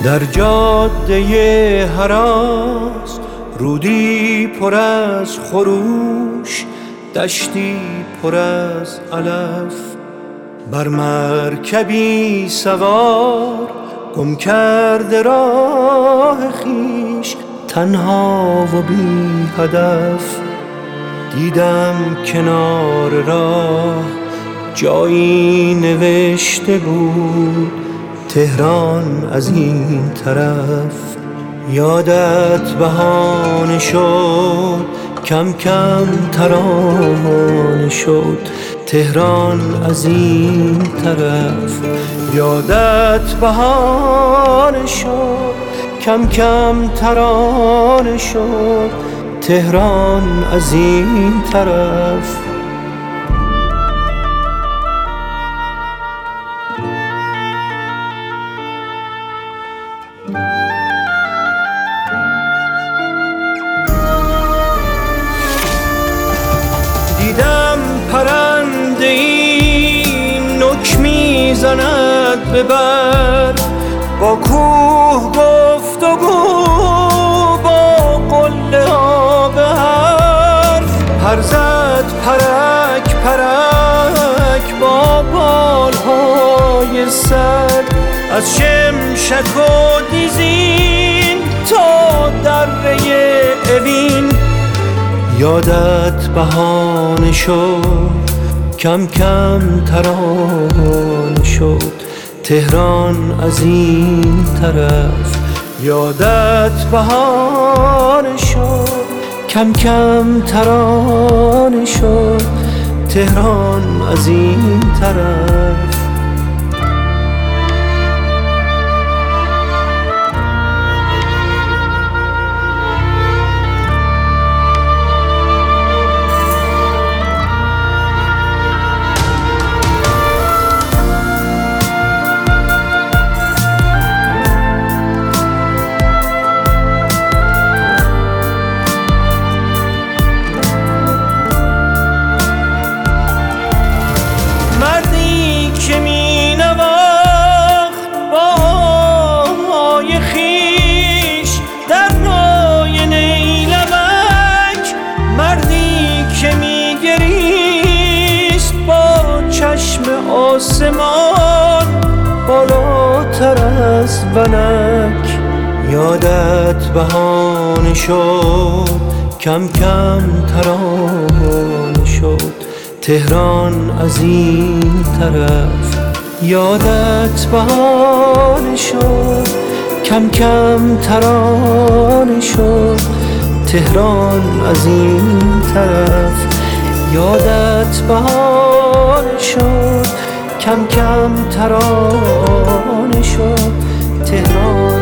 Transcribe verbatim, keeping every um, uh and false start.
در جاده هراس رودی پر از خروش، دشتی پر از علف. بر مرکبی سوار گم کرده راه خویش، تنها و بی هدف. دیدم کنار راه جایی نوشته بود تهران از این طرف. یادت بهانه شد کم کم ترانه شد تهران از این طرف. یادت بهانه شد کم کم ترانه شد تهران از این طرف. دیدم پرنده ای نک میزند به بر، با کوه گفت و گو با قله ها به حرف. پر زد پرک پرک با بالهای سر، از شمشک و دیزین تا دره اوین. یادت بهانه شد کم کم ترانه شد تهران از این طرف. یادت بهانه شد کم کم ترانه شد تهران از این طرف. آسمان بالاتر از ونک. یادت بهانه شد کم کم ترانه شد تهران از این طرف. یادت بهانه شد کم کم ترانه شد تهران از این طرف. یادت بهانه شد کم کم ترانه شد تهران